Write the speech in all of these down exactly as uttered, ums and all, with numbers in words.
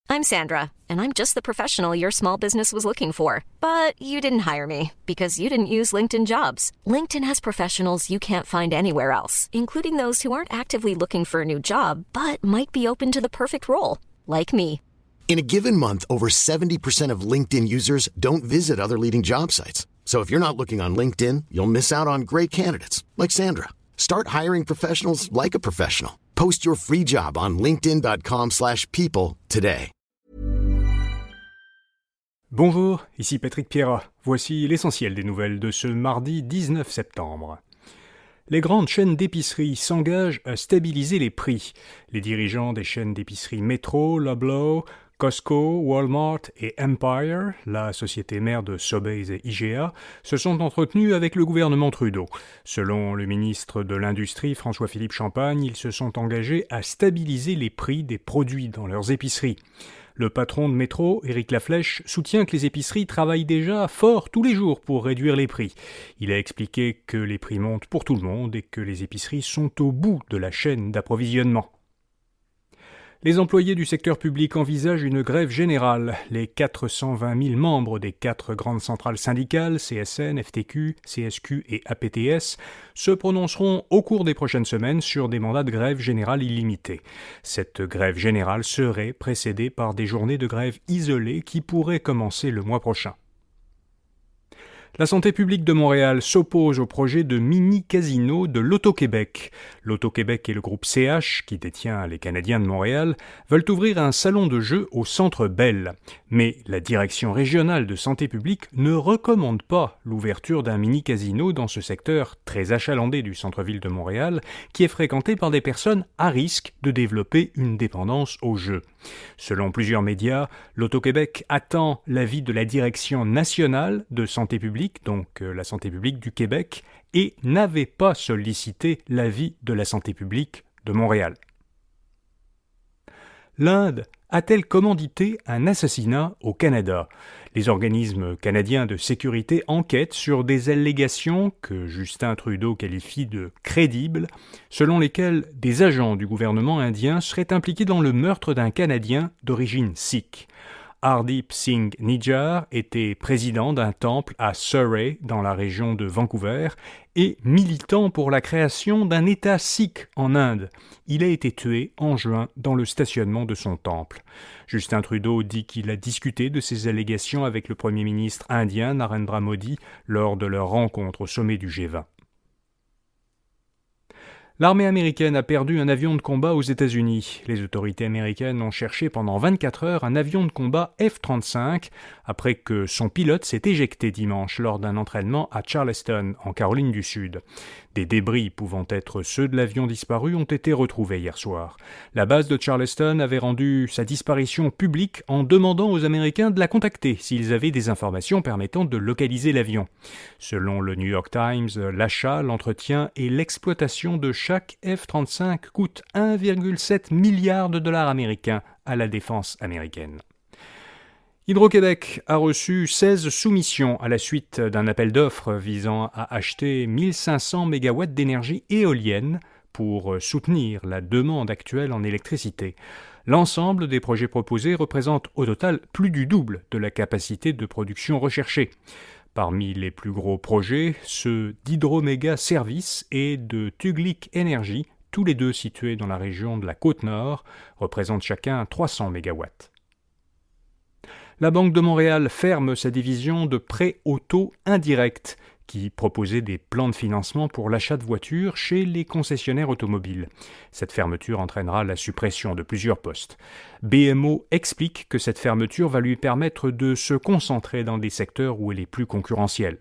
I'm Sandra, and I'm just the professional your small business was looking for. But you didn't hire me because you didn't use LinkedIn Jobs. LinkedIn has professionals you can't find anywhere else, including those who aren't actively looking for a new job, but might be open to the perfect role, like me. In a given month, over seventy percent of LinkedIn users don't visit other leading job sites. So if you're not looking on LinkedIn, you'll miss out on great candidates like Sandra. Start hiring professionals like a professional. Post your free job on linkedin.com slash people today. Bonjour, ici Patrick Pierrat. Voici l'essentiel des nouvelles de ce mardi dix-neuf septembre. Les grandes chaînes d'épicerie s'engagent à stabiliser les prix. Les dirigeants des chaînes d'épicerie Metro, Loblaw, Costco, Walmart et Empire, la société mère de Sobeys et I G A, se sont entretenus avec le gouvernement Trudeau. Selon le ministre de l'Industrie, François-Philippe Champagne, ils se sont engagés à stabiliser les prix des produits dans leurs épiceries. Le patron de Métro, Éric Laflèche, soutient que les épiceries travaillent déjà fort tous les jours pour réduire les prix. Il a expliqué que les prix montent pour tout le monde et que les épiceries sont au bout de la chaîne d'approvisionnement. Les employés du secteur public envisagent une grève générale. Les quatre cent vingt mille membres des quatre grandes centrales syndicales, C S N, F T Q, C S Q et A P T S, se prononceront au cours des prochaines semaines sur des mandats de grève générale illimités. Cette grève générale serait précédée par des journées de grève isolées qui pourraient commencer le mois prochain. La santé publique de Montréal s'oppose au projet de mini-casino de l'Auto-Québec. L'Auto-Québec et le groupe C H, qui détient les Canadiens de Montréal, veulent ouvrir un salon de jeux au Centre Bell. Mais la direction régionale de santé publique ne recommande pas l'ouverture d'un mini-casino dans ce secteur très achalandé du centre-ville de Montréal, qui est fréquenté par des personnes à risque de développer une dépendance aux jeux. Selon plusieurs médias, l'Auto-Québec attend l'avis de la direction nationale de santé publique, donc euh, la santé publique du Québec, et n'avait pas sollicité l'avis de la santé publique de Montréal. L'Inde a-t-elle commandité un assassinat au Canada? Les organismes canadiens de sécurité enquêtent sur des allégations que Justin Trudeau qualifie de crédibles, selon lesquelles des agents du gouvernement indien seraient impliqués dans le meurtre d'un Canadien d'origine sikh. Hardeep Singh Nijjar était président d'un temple à Surrey, dans la région de Vancouver, et militant pour la création d'un État sikh en Inde. Il a été tué en juin dans le stationnement de son temple. Justin Trudeau dit qu'il a discuté de ces allégations avec le Premier ministre indien Narendra Modi lors de leur rencontre au sommet du G vingt. L'armée américaine a perdu un avion de combat aux États-Unis. Les autorités américaines ont cherché pendant vingt-quatre heures un avion de combat F trente-cinq après que son pilote s'est éjecté dimanche lors d'un entraînement à Charleston, en Caroline du Sud. Des débris pouvant être ceux de l'avion disparu ont été retrouvés hier soir. La base de Charleston avait rendu sa disparition publique en demandant aux Américains de la contacter s'ils avaient des informations permettant de localiser l'avion. Selon le New York Times, l'achat, l'entretien et l'exploitation de chaque F trente-cinq coûte un virgule sept milliard de dollars américains à la défense américaine. Hydro-Québec a reçu seize soumissions à la suite d'un appel d'offres visant à acheter mille cinq cents mégawatts d'énergie éolienne pour soutenir la demande actuelle en électricité. L'ensemble des projets proposés représente au total plus du double de la capacité de production recherchée. Parmi les plus gros projets, ceux d'Hydro-Méga Services et de Tuglik Energy, tous les deux situés dans la région de la Côte-Nord, représentent chacun trois cents mégawatts. La Banque de Montréal ferme sa division de prêts auto indirects qui proposait des plans de financement pour l'achat de voitures chez les concessionnaires automobiles. Cette fermeture entraînera la suppression de plusieurs postes. B M O explique que cette fermeture va lui permettre de se concentrer dans des secteurs où elle est plus concurrentielle.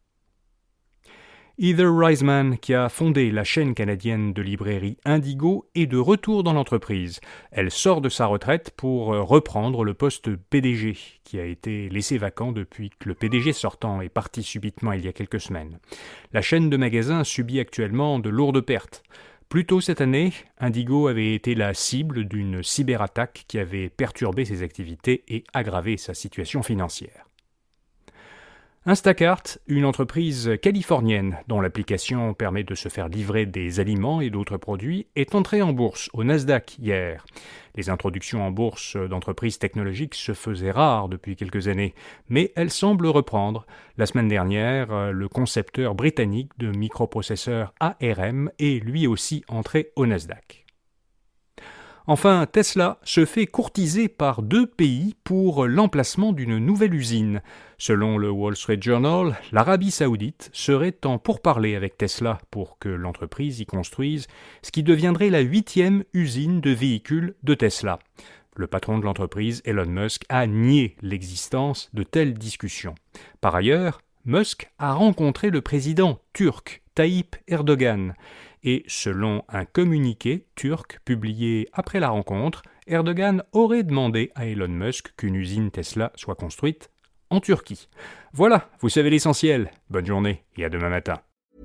Heather Reisman, qui a fondé la chaîne canadienne de librairie Indigo, est de retour dans l'entreprise. Elle sort de sa retraite pour reprendre le poste P D G, qui a été laissé vacant depuis que le P D G sortant est parti subitement il y a quelques semaines. La chaîne de magasins subit actuellement de lourdes pertes. Plus tôt cette année, Indigo avait été la cible d'une cyberattaque qui avait perturbé ses activités et aggravé sa situation financière. Instacart, une entreprise californienne dont l'application permet de se faire livrer des aliments et d'autres produits, est entrée en bourse au Nasdaq hier. Les introductions en bourse d'entreprises technologiques se faisaient rares depuis quelques années, mais elles semblent reprendre. La semaine dernière, le concepteur britannique de microprocesseurs A R M est lui aussi entré au Nasdaq. Enfin, Tesla se fait courtiser par deux pays pour l'emplacement d'une nouvelle usine. Selon le Wall Street Journal, l'Arabie Saoudite serait en pourparlers avec Tesla pour que l'entreprise y construise ce qui deviendrait la huitième usine de véhicules de Tesla. Le patron de l'entreprise, Elon Musk, a nié l'existence de telles discussions. Par ailleurs, Musk a rencontré le président turc, Tayyip Erdogan. Et selon un communiqué turc publié après la rencontre, Erdogan aurait demandé à Elon Musk qu'une usine Tesla soit construite en Turquie. Voilà, vous savez l'essentiel. Bonne journée et à demain matin.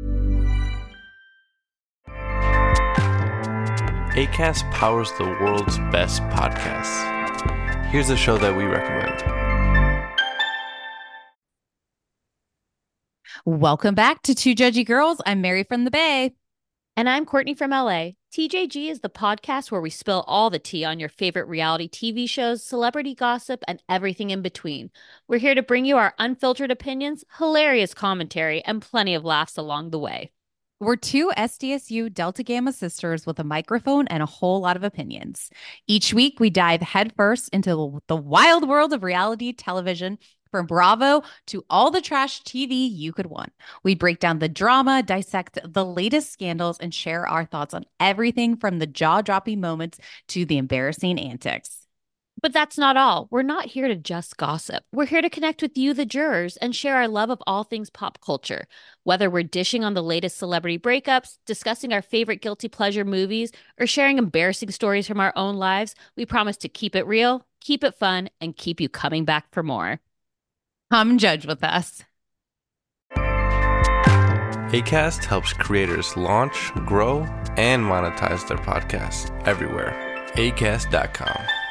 Acast powers the world's best podcasts. Here's a show that we recommend. Welcome back to Two Judgy Girls. I'm Mary from the Bay. And I'm Courtney from L A. T J G is the podcast where we spill all the tea on your favorite reality T V shows, celebrity gossip, and everything in between. We're here to bring you our unfiltered opinions, hilarious commentary, and plenty of laughs along the way. We're two S D S U Delta Gamma sisters with a microphone and a whole lot of opinions. Each week, we dive headfirst into the wild world of reality television, from Bravo to all the trash T V you could want. We break down the drama, dissect the latest scandals, and share our thoughts on everything from the jaw-dropping moments to the embarrassing antics. But that's not all. We're not here to just gossip. We're here to connect with you, the jurors, and share our love of all things pop culture. Whether we're dishing on the latest celebrity breakups, discussing our favorite guilty pleasure movies, or sharing embarrassing stories from our own lives, we promise to keep it real, keep it fun, and keep you coming back for more. Come judge with us. Acast helps creators launch, grow, and monetize their podcasts everywhere. acast dot com.